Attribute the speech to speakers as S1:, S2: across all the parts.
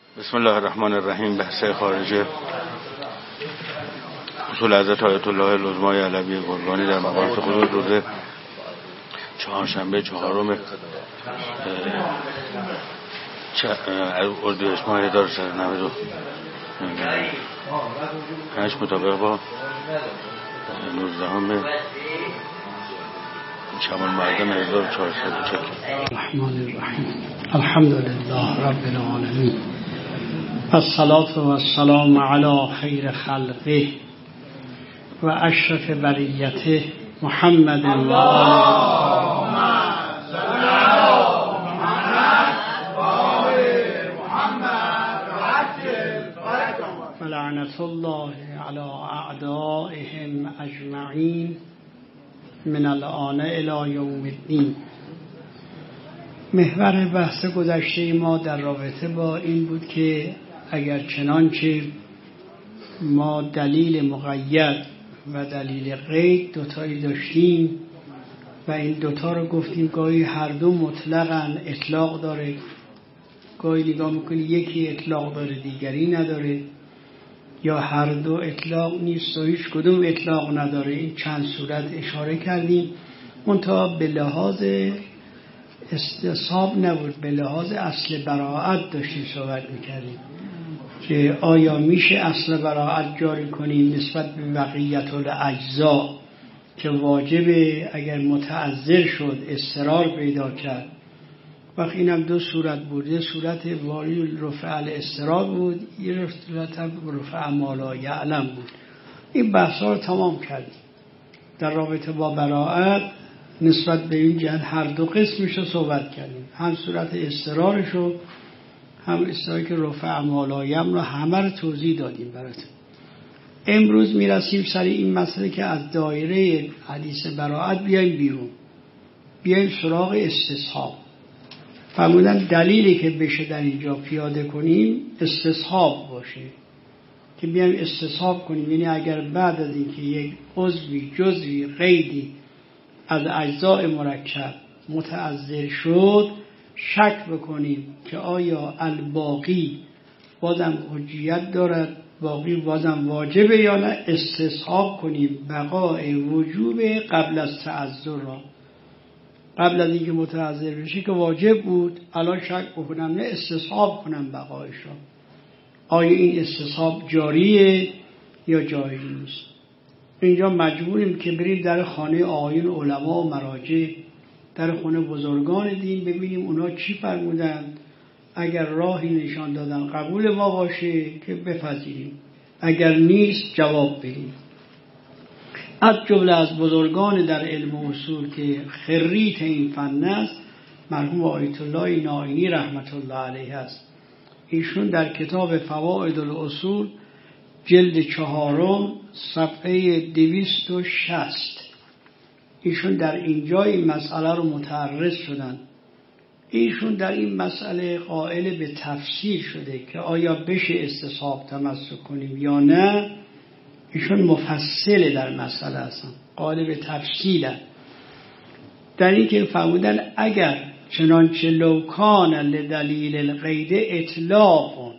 S1: بسم الله الرحمن الرحیم. بحث خارجه اصول حضرت آیت الله العظمای علوی گرگانی در مقامات خود روز چهارشنبه چهارم اردیبهشت ماه 1398 مطابق با 19 شعبان مردم 1440.
S2: الرحمن الرحیم. الحمد لله رب العالمین. الصلاة والسلام علی خیر خلقه و اشرف بریته محمد و آله و لعنت الله علی اعدائهم اجمعین من الآن الی یوم الدین. محور بحث گذشته ما در رابطه با این بود که اگر چنانچه ما دلیل مقید و دلیل قید دوتایی داشتیم و این دوتا رو گفتیم گاهی هر دو مطلقاً اطلاق داره، گاهی نگاه میکنی یکی اطلاق داره دیگری نداره، یا هر دو اطلاق نیست و هیچ کدوم اطلاق نداره. این چند صورت اشاره کردیم، منتها به لحاظ استصحاب نبود، به لحاظ اصل براءت داشتیم صحبت میکردیم که آیا میشه اصل براءت جاری کنیم نسبت به بقیت الاجزاء که واجبه اگر متعذر شد اضطرار پیدا کرد. وقت اینم دو صورت بود، یه صورت واری رفع الاضطرار بود، یه صورت رفع ما لا یعلم بود. این بحثا رو تمام کردیم. در رابطه با براءت نسبت به این جهت هر دو قسمش رو صحبت کردیم، هم صورت اضطرارش رو هم اصطلاحی که رفع ما لا یعلم رو همه رو توضیح دادیم براتون. امروز میرسیم سر این مسئله که از دایره حدیث براءت بیایم بیرون، بیایم سراغ استصحاب. فرمودن دلیلی که بشه در اینجا پیاده کنیم استصحاب باشه، که بیایم استصحاب کنیم، یعنی اگر بعد از اینکه یک عضوی جزوی قیدی از اجزاء مرکب متعذر شد شک بکنیم که آیا الباقی بازم حجیت دارد، باقی بازم واجبه یا نه، استصحاب کنیم بقای وجوب قبل از تعذر را. قبل از اینکه متعذر بشه که واجب بود، الان شک بکنم نه استصحاب کنم بقایش را. آیا این استصحاب جاریه یا جاری نیست؟ اینجا مجبوریم که بریم در خانه آیین علما و مراجع، در خانه بزرگان دین، ببینیم اونا چی فرمودن. اگر راهی نشان دادن قبول ما باشه که بپذیریم، اگر نیست جواب بدیم. از جمله از بزرگان در علم و اصول که خریت این فن است مرحوم آیت الله نائینی رحمت الله علیه است. ایشون در کتاب فوائد الاصول جلد 4 صفحه 260 ایشون در اینجا این مسئله رو متعرض شدن. ایشون در این مسئله قائل به تفسیر شده که آیا بشه استصحاب تمسک کنیم یا نه. ایشون مفصل در مسئله هستن، قائل به تفصیل در این که فرمودن اگر چنانچه لوکان لدلیل القید اطلاق،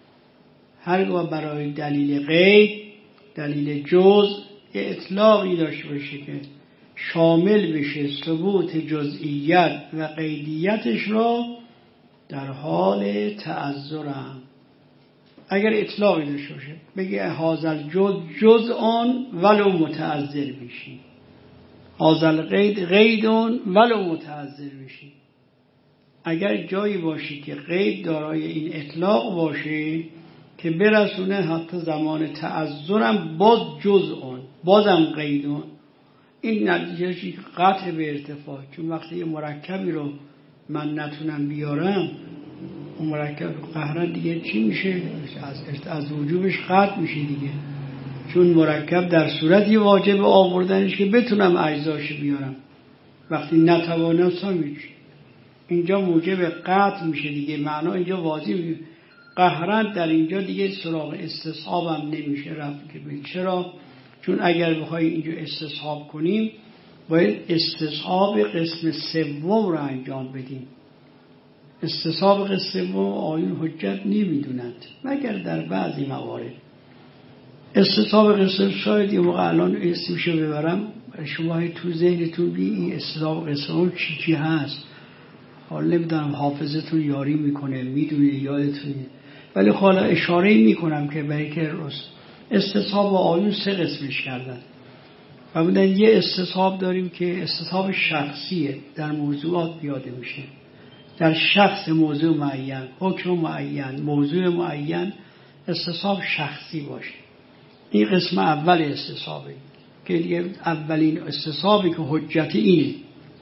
S2: هرگاه برای دلیل قید دلیل جزء یه اطلاقی داشته باشه که شامل بشه ثبوت جزئیت و قیدیتش را در حال تعذرم. اگر اطلاقی داشته باشه بگه هازل جزء ولو متعذر بشی، هازل قید ولو متعذر بشی. اگر جایی باشی که قید دارای این اطلاق باشه که برسونه حتی زمان تعذرم باز بازم قیدون، این نتیجهشی قطع به ارتفاع. چون وقتی یه مرکبی رو من نتونم بیارم، اون مرکب قهرا دیگه چی میشه؟ از وجوبش قطع میشه دیگه. چون مرکب در صورتی واجب آوردنش که بتونم اجزاشو بیارم، وقتی نتوانستم اینجا موجب قطع میشه دیگه. معنا اینجا واضح قهرا در اینجا دیگه سراغ استصحابم نمیشه رفت. که چرا؟ چون اگر بخوای اینجا استصحاب کنیم باید استصحاب قسم سوم رو انجام بدیم. استصحاب قصه و آیون حجت نمیدونند مگر در بعضی موارد. استصحاب قصه شاید یه موقع الان اسمشو ببرم شما تو ذهنتون بی این استصحاب قصه اون چی هست، حالا نمیدونم حافظتون یاری میکنه میدونه یادتونه، ولی حالا اشاره میکنم که برای که استصحاب و آیون 3 قسمش کردن. و بودن یه استصحاب داریم که استصحاب شخصیه، در موضوعات بیاده میشه، در شخص موضوع معین، حکم معین، موضوع معین استصحاب شخصی باشه. این قسم اول استصحابه که دیگه اولین استصحابی که حجت اینه.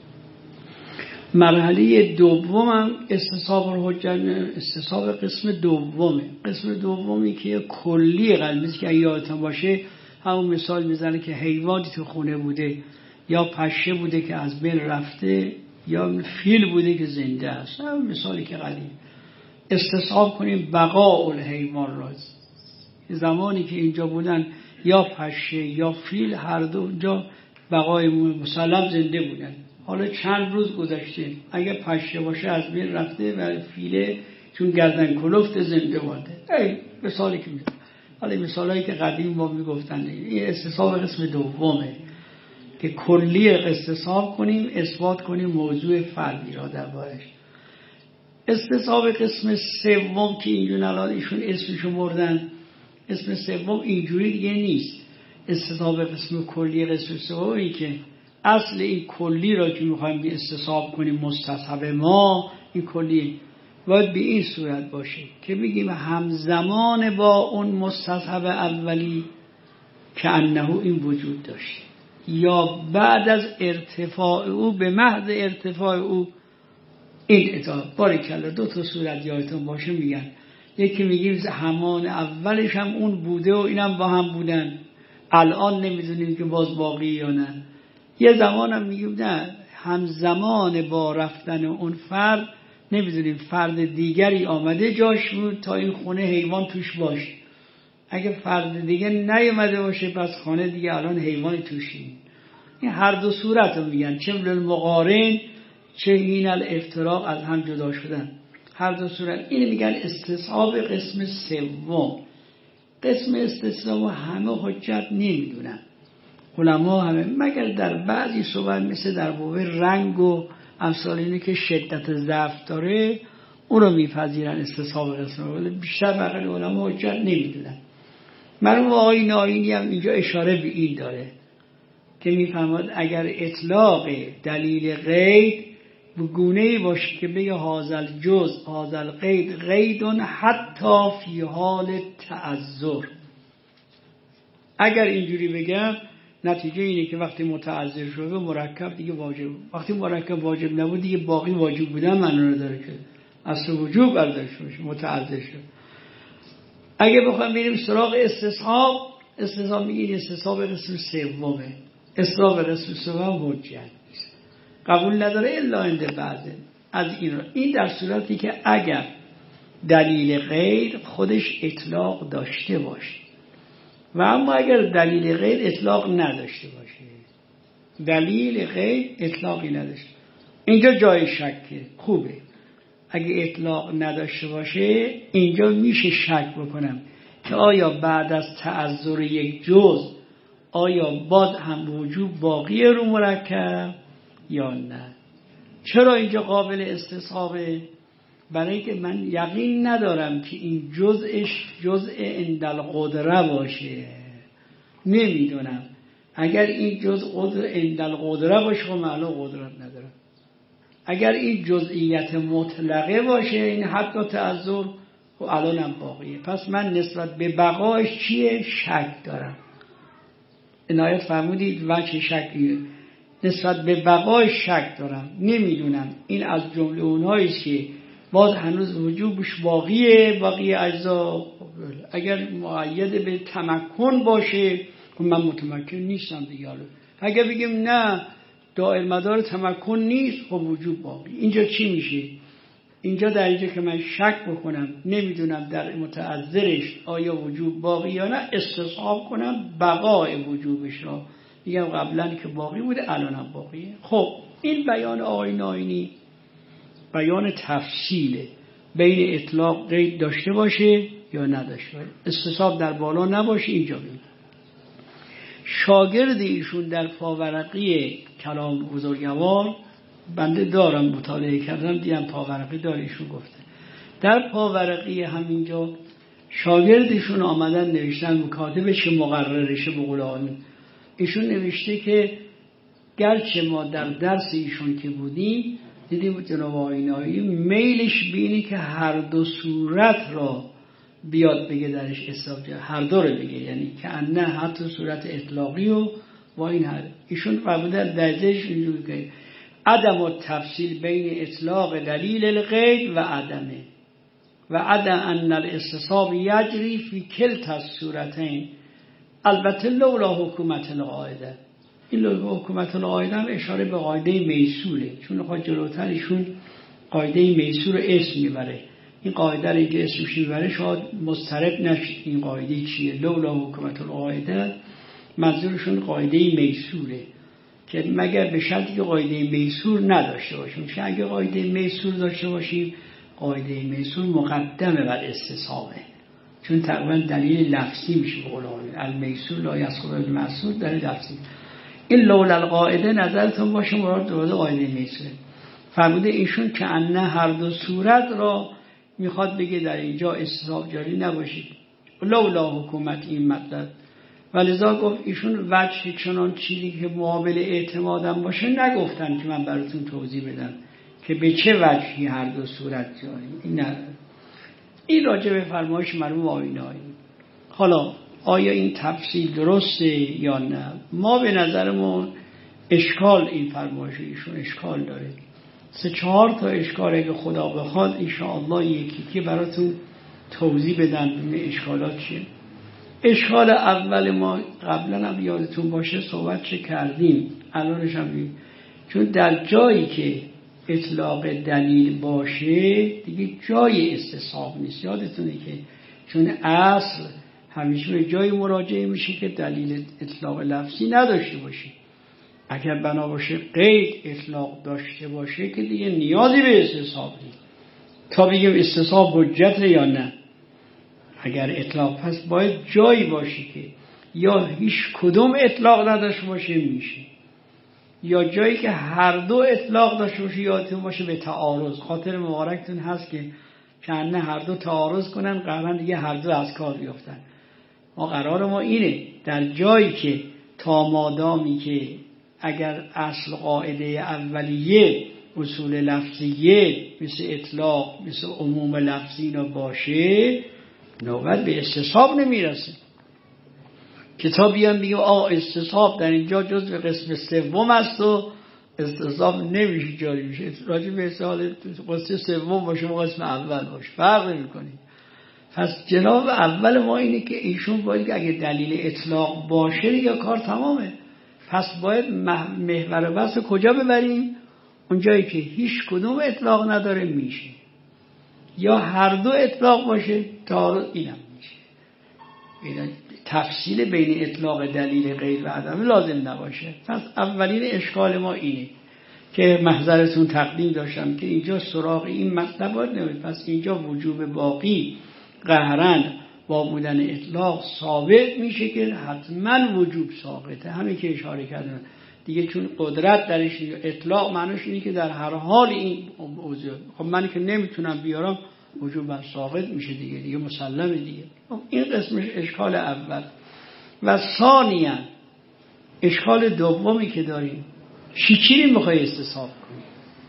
S2: مرحله دومم استصحاب حجت، استصحاب قسم دومه. قسم دومی که کلی قلبی که یادتون باشه همون مثال میزنه که حیوانی تو خونه بوده یا پشه بوده که از بین رفته یا فیل بوده که زنده است. همون مثالی که قدیم استصحاب کنیم بقاء الحیوان را، زمانی که اینجا بودن یا پشه یا فیل هر دو اونجا بقای مسلم زنده بودن. حالا چند روز گذشته اگه پشه باشه از بین رفته و فیله چون گردن کلفت زنده مانده. مثالی که میزنم، حالا مثالایی که قدیم ما میگفتن. این استصحاب قسم دومه که کلی استصحاب کنیم، اثبات کنیم موضوع فردی را دربارش. استصحاب قسم سوم که اینجون الان ایشون اسمشو بردن، اسم سوم اینجوری دیگه نیست. استصحاب قسم کلی قسم سومی که اصل این کلی را که میخوایم به استصحاب کنیم مستصحب ما، این کلی باید به این صورت باشه که بگیم همزمان با اون مستصحب اولی که انه این وجود داشت یا بعد از ارتفاع او به محض ارتفاع او این اطاعت. باریکلا 2 تا صورت یادتون باشه میگن. یکی میگیم همان اولش هم اون بوده و اینم با هم بودن، الان نمیدونیم که باز باقی یا نه. یه زمان هم میگیم نه، همزمان با رفتن اون فرد نمیدونیم فرد دیگری آمده جاش بود تا این خونه حیوان توش باشه. اگه فرد دیگه نیومده باشه پس خانه دیگه الان حیوانی توشی. این هر دو صورت رو میگن، چه المقارن چه این الافتراق از هم جدا شدن. هر دو صورت این میگن استصحاب قسم سوم. قسم استصحاب همه حجت نمیدونن علما همه، مگر در بعضی صحبت مثل در باب رنگ و امثال اینه که شدت ضعف داره اون رو میپذیرن استصحاب قسم، ولی بیشتر بقیه علما حجت نمیدونن. مرحوم آقای ناینی هم اینجا اشاره به این داره که میفرماد اگر اطلاق دلیل قید به گونه‌ای باشه که بگه هازل جز هازل قید قیدون حتی فی حال تعذر، اگر اینجوری بگم نتیجه اینه که وقتی متعذر شده مرکب دیگه واجب، وقتی مرکب واجب نبود دیگه باقی واجب بودن معنی نداره که اصل وجوب برداشت میشه متعذر شد. اگه بخوام بریم سراغ استصحاب میگین استصحاب قسم سومه. استصحاب قسم سوم حجت نیست، قبول نداره الا عند بعضه از این در صورتی که اگر دلیل غیر خودش اطلاق داشته باشه و اما اگر دلیل غیر اطلاق نداشته باشه، دلیل غیر اطلاقی نداشته، اینجا جای شکه. خوبه اگه اطلاق نداشته باشه اینجا میشه شک بکنم که آیا بعد از تعذر یک جز آیا باز هم وجوب باقی رو مرکب یا نه. چرا اینجا قابل استصحابه؟ برای که من یقین ندارم که این جزءش جزء اندل قدره باشه. نمیدونم اگر این جزء اندل قدره باشه خب معلوم قدرت ندارم. اگر این جزئیت مطلقه باشه این حتی تعذر خب الان هم باقیه، پس من نسبت به بقایش چیه؟ شک دارم. عنایت فرمودید وجه شکیه، نسبت به بقای شک دارم. نمیدونم این از جمله اونهاییست که باز هنوز وجوبش باقیه، باقی اجزا. اگر مؤید به تمکن باشه من متمکن نیستم دیگه. اگر بگیم نه دائر مدار تمکن نیست خب وجوب باقی. اینجا چی میشه؟ اینجا در اینجا که من شک بکنم نمیدونم در متعذرش آیا وجوب باقی یا نه، استصحاب کنم بقای وجوبش را، میگم قبلا که باقی بوده الان هم باقیه. خب این بیان آقای ناینی بیان تفصیله بین اطلاق قید داشته باشه یا نداشته باشه، استصحاب در بالا نباشه. اینجا ببین شاگرد ایشون در پاورقی کلام بزرگوار، بنده دارم مطالعه کردم دیدم پاورقی داره، ایشون گفته در پاورقی همینجا شاگردشون آمدن نوشتن مکاتبش که مقررشه به قول آقایون، ایشون نوشته که گرچه ما در درس ایشون که بودیم دیدیم جناب آقایی میلش بینی که هر دو صورت را بیاد بگه درش استثاب، هر دو رو بگه، یعنی که نه حتی صورت اطلاقی و با این هر ایشون فرمودن درجهش اینجوری که عدم التفصیل بین اطلاق دلیل القید و عدمه و عدم ان الاستصحاب یجری فی کلتا الصورتین، البته لولا حکومت القاعده. این لولا حکومت القاعده هم اشاره به قاعده میسوره، چون خواهد جلوتر ایشون قاعده میسور اسم میبره، این قاعده رو که اسمش میبره شاید مضطرب نشد این قاعده چیه. لولا حکومت القاعده منظورشون قاعده میسوره که مگر به شرطی که قاعده میسور نداشته باشیم، چون اگه قاعده میسور داشته باشیم قاعده میسور مقدمه بر استصحابه، چون تقریبا دلیل لفظی میشه به قول آقایون المیسور لا یسقط المسعور دلیل لفظی. این لولا القاعده نظرتون باشه مراد دوباره قاعده میسوره. فرموده ایشون که انه هر دو صورت را میخواد بگه در اینجا استصحاب جاری نباشید لولا حکومت این مطلب، ولذا گفت ایشون وجه چنان چیزی که مقابل اعتمادم باشه نگفتن که من براتون توضیح بدم که به چه وجهی هر دو صورت جاری. این نه، این راجع به فرمایش مرحوم آیینایی. حالا آیا این تفصیل درسته یا نه؟ ما به نظرمون اشکال این فرمایش ایشون اشکال داره، 3-4 تا اشکاله که خدا بخواد انشاءالله یکی که براتون توضیح بدن ببین اشکالات چیه. اشکال اول ما قبلا هم یادتون باشه صحبت چه کردیم، الانش هم بیم. چون در جایی که اطلاق دلیل باشه دیگه جای استصحاب نیست، یادتونه که چون اصل همیشه به جای مراجعه میشه که دلیل اطلاق لفظی نداشته باشه. اگر بنا باشه قید اطلاق داشته باشه که دیگه نیازی به استصحاب نیست تا بگیم استصحاب حجت یا نه. اگر اطلاق پس باید جایی باشه که یا هیچ کدوم اطلاق نداشته باشه میشه، یا جایی که هر دو اطلاق داشته باشه. یادتون باشه به تعارض، خاطر مبارکتون هست که نه هر دو تعارض کنن قرارن دیگه هر دو از کار بیفتن. ما قرار ما اینه در جایی که تا مادامی که اگر اصل قاعده اولیه اصول لفظیه مثل اطلاق مثل عموم لفظی باشه نوبت به استصحاب نمیرسه. کتابی هم بگیم استصحاب در اینجا جزء قسم سوم است و استصحاب نمیشه جاری میشه، راجع به سوال قسم سوم باشه و قسم اول باشه فرق نمیکنه. پس جناب اول ما اینه که ایشون باید اگه دلیل اطلاق باشه یا کار تمامه. پس باید محور بحث کجا ببریم؟ اونجایی که هیچ کدوم اطلاق نداره میشه، یا هر دو اطلاق باشه تا اینم میشه. این تفصیل بین اطلاق دلیل غیر و عدم لازم نباشه. پس اولین اشکال ما اینه که محضرتون تقدیم داشتم که اینجا سراغ این مطلب باید نمید. پس اینجا وجوب باقی قهرن با بودن اطلاق ثابت میشه که حتما وجوب ساقطه، همین که اشاره کردن دیگه، چون قدرت درش اطلاق معنیش اینه که در هر حال این موضوع خب من که نمیتونم بیارم وجوب ساقط میشه دیگه مسلمه دیگه. این قسمش اشکال اول. و ثانیاً اشکال دومی که داریم چی رو میخوای استصحاب کنی؟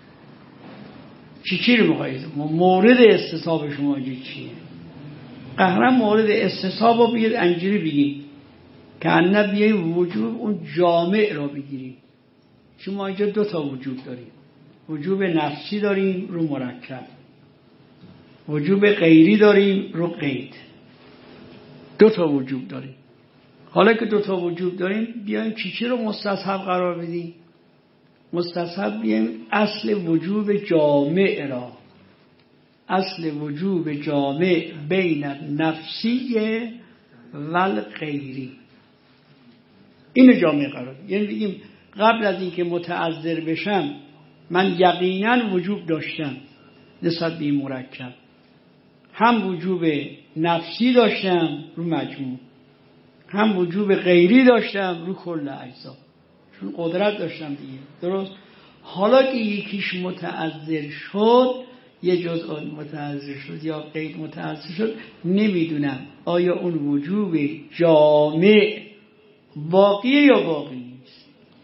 S2: چی رو میخوای؟ مورد استصحاب شما چیه؟ قهرن مورد استصحاب رو بگید انجوری بگید که انه بیاییم وجوب اون جامع را بگیریم. چون ما اینجا 2 تا وجوب داریم، وجوب نفسی داریم رو مرکب، وجوب غیری داریم رو قید. 2 تا وجوب داریم. حالا که 2 تا وجوب داریم بیایم چی رو مستصحب قرار بدیم؟ مستصحب بیایم اصل وجوب جامع را، اصل وجوب جامع بین نفسی و غیری، اینو جامع قرار بدیم. یعنی بگیم قبل از اینکه متعذر بشم من یقینا وجوب داشتم، نسبت به این مرکب. هم وجوب نفسی داشتم رو مجموع، هم وجوب غیری داشتم رو کل اجزا، چون قدرت داشتم دیگه. درست؟ حالا که یکیش متعذر شد، یه جزء متعذر شد یا غیر متعذر شد، نمیدونم آیا اون وجوب جامع باقیه یا باقی نیست.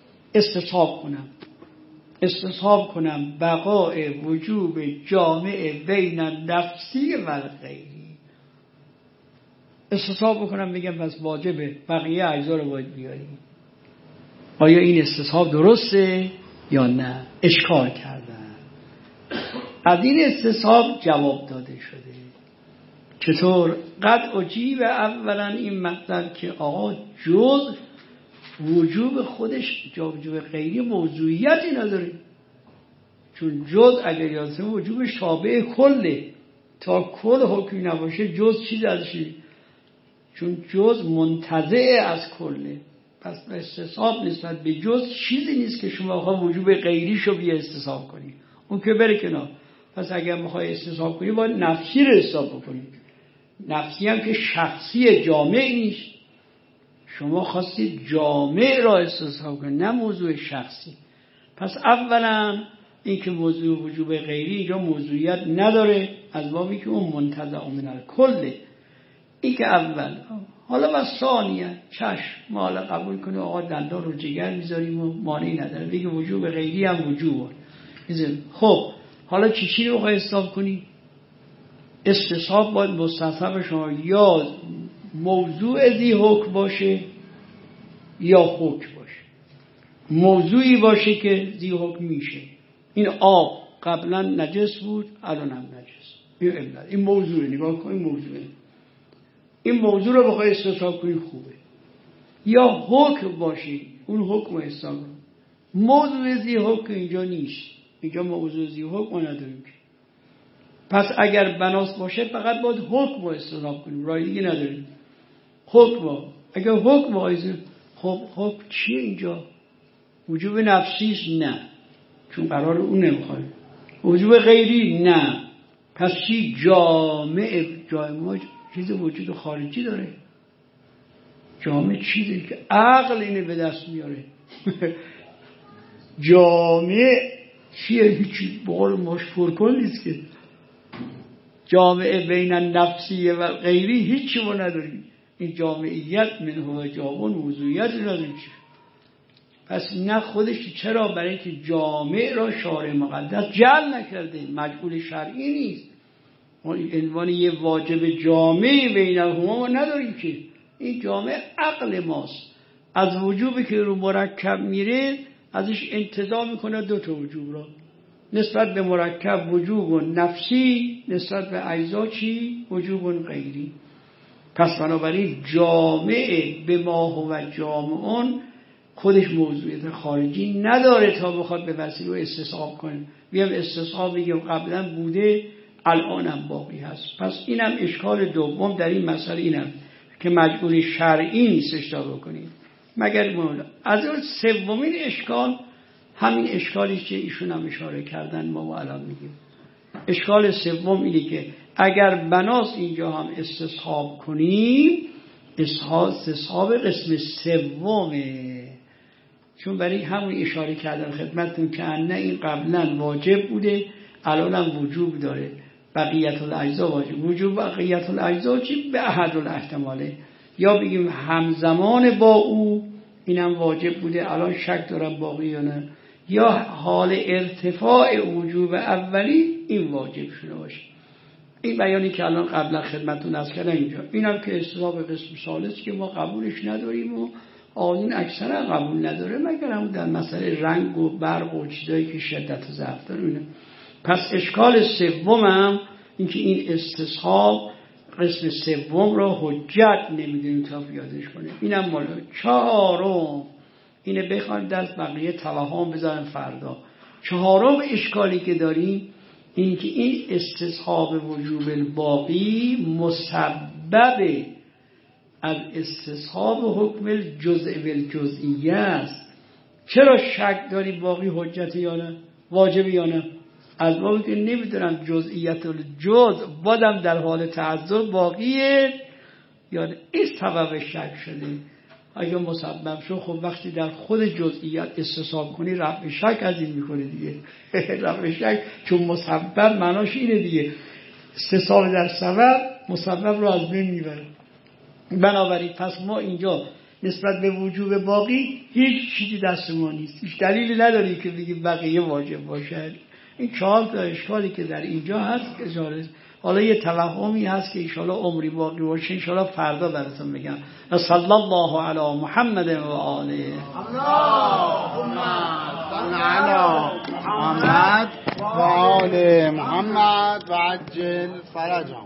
S2: استصحاب کنم بقای وجوب جامع بین نفسی و غیری. استصحاب بکنم بگم پس واجبه بقیه اجزا رو باید بیاریم. آیا این استصحاب درسته یا نه؟ اشکال کردن. از این استصحاب جواب داده شده. چطور؟ قد اجیب اولا این مطلب که آقا جز وجوب خودش وجوب غیری موضوعیتی نداره، چون جز اگر یادسته وجوب شابه کله، تا کل حکمی نباشه جز چیز ازش، چون جز منتزع از کله. پس استصحاب نسبت به جز چیزی نیست که شما بخواه وجوب غیریشو بیا استصحاب کنی، اون که بره کنار. پس اگر بخواه استصحاب کنی باید نفسی رو حساب بکنی. نفسی هم که شخصی جامع نیست، شما خواستید جامع را استصحاب کنید نه موضوع شخصی. پس اولا این که موضوع وجوب غیری اینجا موضوعیت نداره، از بابی که اون منتزع من الکله. این که اول. حالا و ثانیه چشم ما حالا قبول کنه آقا دندان رو جگر میذاریم و مانعی نداره، بگه وجوب غیری هم وجوب. خب حالا چی رو بخوای حساب کنی؟ استصحاب باید مستصحب شما یا موضوع ذی حکم باشه یا حکم باشه. موضوعی باشه که ذی حکم میشه. این آب قبلا نجس بود الان هم نجس، این موضوع نگاه کن، این موضوع رو بخوای استصحاب کنی خوبه. یا حکم باشه، اون حکم رو حساب کن. موضوع ذی حکم اینجا نیست، اینجا موضوع ذی حکم نداریم. پس اگر بناس باشه فقط باید حکم رو استصحاب کنیم، راه دیگه نداریم. حکم اگر حکم باشه، خب حکم چیه اینجا؟ وجوب نفسیش؟ نه، چون قرار اون نمیخواد. وجوب غیری؟ نه. پس چی؟ جامع چیز وجود خارجی داره. جامع چیزی که عقل اینه به دست میاره. جامع چیه؟ هیچی بقول مشفور کن نیست که. جامع بین نفسی و غیری هیچی ما نداریم. این جامعیت منه و جامعون موضوعیت نداریم. پس نه خودش، چرا؟ برای اینکه جامع را شارع مقدس جعل نکرده، مجعول شرعی نیست. ما عنوان یه واجب جامع بینهما ما نداریم که. این جامع عقل ماست. از وجوبی که رو مرکب میره ازش انتزاع میکنه دو تا وجوب را. نسبت به مرکب وجوب نفسی، نسبت به اجزا چی؟ وجوب غیری. پس بنابراین جامع به ما هو جامعون خودش موضوعیت خارجی نداره تا بخواد به وسیله استصحاب کنه. بیام استصحاب بگیم قبلا بوده الانم باقی هست. پس اینم اشکال دوم در این مسئله اینم که مجعول شرعی نیست اشتباه کنید. مگر مولا از اون سومین اشکال همین اشکالی که ایشون هم اشاره کردن ما الان میگیم. اشکال سوم اینه که اگر بناس اینجا هم استصحاب کنیم، استصحاب قسم سومه، چون برای همون اشاره کردن خدمتتون که نه این قبلا واجب بوده الان هم وجوب داره. بقیت الاجزا واجب، وجوب بقیت الاجزا چی؟ به احد الاحتماله. یا بگیم همزمان با او اینم واجب بوده الان شک دارم باقی یا نه، یا حال ارتفاع وجوب اولی این واجب شده باشه. این بیانی که الان قبلا خدمتتون عرض کردم اینجا، اینم که استصحاب قسم ثالث که ما قبولش نداریم و آنین اکثرا قبول نداره، مگر هم در مسئله رنگ و برق و چیزایی که شدت و ضعف داره. پس اشکال سومم این که این استصحاب قسم سوم را حجت نمیدونیم تا پیادش کنه. اینم مالا چهارم، اینه بخواید دست بقیه توهم بذارن فردا. چهارم اشکالی که داریم این که این استصحاب وجوب الباقی مسبب از استصحاب حکم الجزء بالجزئیه است. چرا شک داری باقی حجت یا نه؟ واجب یا نه؟ از بابی که نمیدونم جزئیات الجزء بادم در حال تعذر باقیه یا این سبب شک شده. اگه مسبب شد خب وقتی در خود جزئیات استصحاب کنی رفع شک از این میکنه دیگه. رفع شک چون مسبب معناش اینه دیگه، استصحاب در سبب مسبب رو از بین میبره. بنابراین پس ما اینجا نسبت به وجوب باقی هیچ چیزی دست ما نیست، هیچ دلیلی نداری که بگیم بقیه واجب باشه. این 4 تا اشکالی که در اینجا هست اجاره. حالا یه توهمی هست که انشاءالله عمری باقی باشه انشاءالله فردا براتون بگم. صلی الله علی محمد و آله.
S3: اللهم صل علی محمد و آل محمد و عجل فرجهم.